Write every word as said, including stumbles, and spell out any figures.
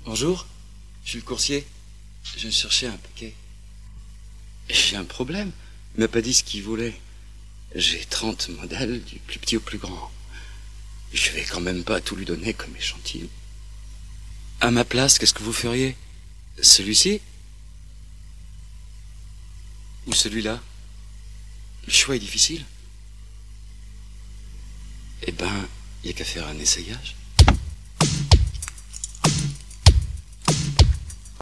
Bonjour, je suis le coursier. Je viens chercher un paquet. J'ai un problème. Il m'a pas dit ce qu'il voulait. J'ai trente modèles, du plus petit au plus grand. Je vais quand même pas tout lui donner comme échantillon. À ma place, qu'est-ce que vous feriez? Celui-ci? Ou celui-là? Le choix est difficile. Eh ben, il n'y a qu'à faire un essayage.